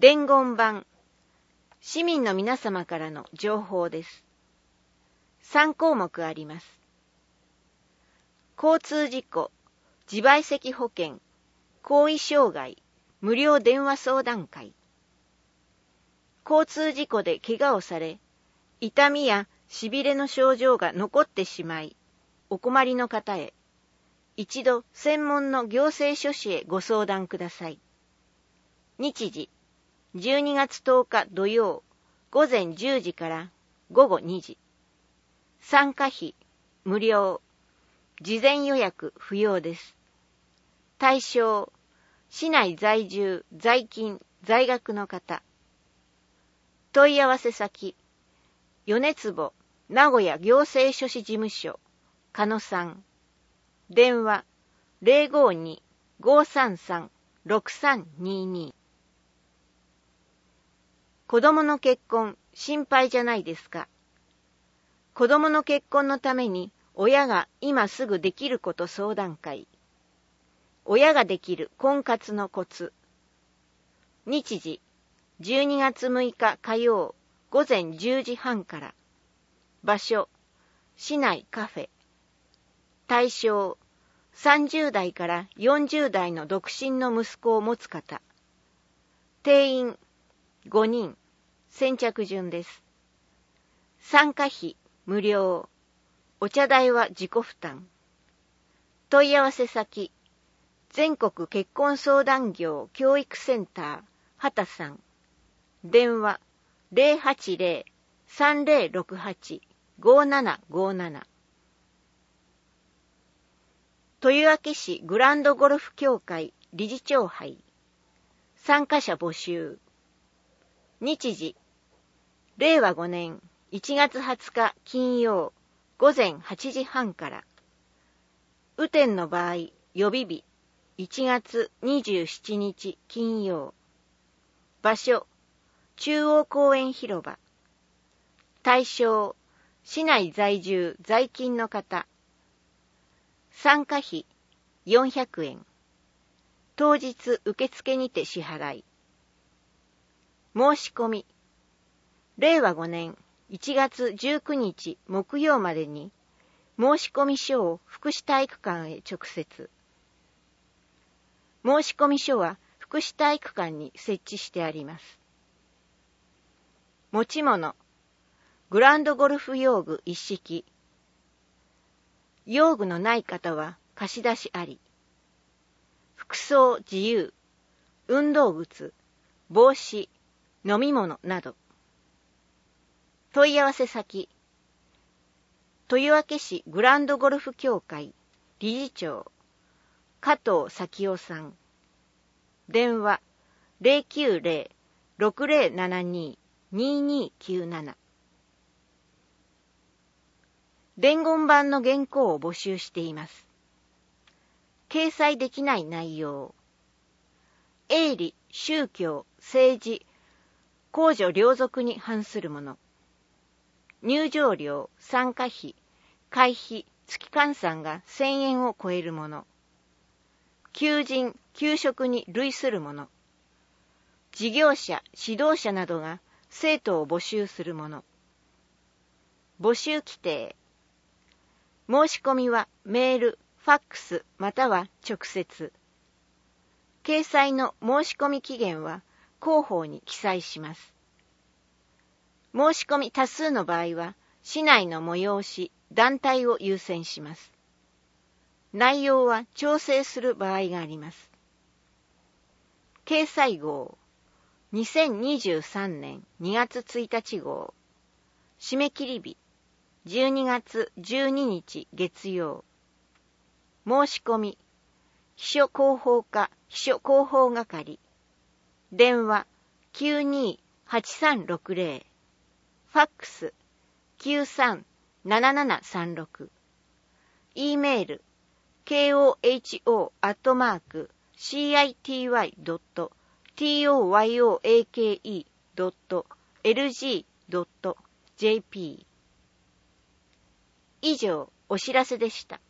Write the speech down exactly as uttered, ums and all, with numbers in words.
伝言板、市民の皆様からの情報です。さん項目あります。交通事故、自賠責保険、行為障害、無料電話相談会。交通事故で怪我をされ、痛みやしびれの症状が残ってしまい、お困りの方へ、一度専門の行政書士へご相談ください。日時、じゅうにがつとおか土曜、午前じゅうじから午後にじ。参加費、無料。事前予約不要です。対象、市内在住、在勤、在学の方。問い合わせ先、米坪、名古屋行政書士事務所、加野さん。電話、ゼロごに ごさんさん ろくさんにに。子供の結婚、心配じゃないですか。子供の結婚のために、親が今すぐできること相談会。親ができる婚活のコツ。日時、じゅうにがつむいか火曜、午前じゅうじはんから。場所、市内カフェ。対象、さんじゅうだいからよんじゅうだいの独身の息子を持つ方。定員、ごにん。先着順です。参加費、無料。お茶代は自己負担。問い合わせ先、全国結婚相談業教育センター、畑さん。電話、ゼロはちゼロ さんゼロろくはち ごななごなな。豊明市グランドゴルフ協会理事長杯。参加者募集。日時、れいわごねんいちがつはつか金曜、午前はちじはんから。雨天の場合、予備日、いちがつにじゅうしちにち金曜。場所、中央公園広場。対象、市内在住在勤の方。参加費、よんひゃくえん。当日受付にて支払い。申し込み、れいわごねんいちがつじゅうくにち木曜までに、申込書を福祉体育館へ直接。申込書は福祉体育館に設置してあります。持ち物、グランドゴルフ用具一式。用具のない方は貸し出しあり。服装自由、運動靴、帽子、飲み物など。問い合わせ先、豊明市グランドゴルフ協会理事長、加藤咲夫さん。電話、ゼロきゅうゼロ ろくゼロななに ににきゅうなな。伝言板の原稿を募集しています。掲載できない内容。営利、宗教、政治、公序良俗に反するもの。入場料、参加費、会費、月換算がせんえんを超えるもの。求人、求職に類するもの。事業者、指導者などが生徒を募集するもの。募集規定。申し込みはメール、ファックスまたは直接。掲載の申し込み期限は広報に記載します。申し込み多数の場合は、市内の催し、団体を優先します。内容は調整する場合があります。掲載号、にせんにじゅうさんねんにがつついたち号。締め切り日、じゅうにがつじゅうににち月曜。申し込み、秘書広報課秘書広報係。電話、きゅうにーはちさんろくゼロ。ファックス、きゅうさんななななさんろく。E メール、ケーオーエイチオー アットマーク シーアイティーワイ ドット トヨアケイ ドット エルジー ドット ジェーピー。以上、お知らせでした。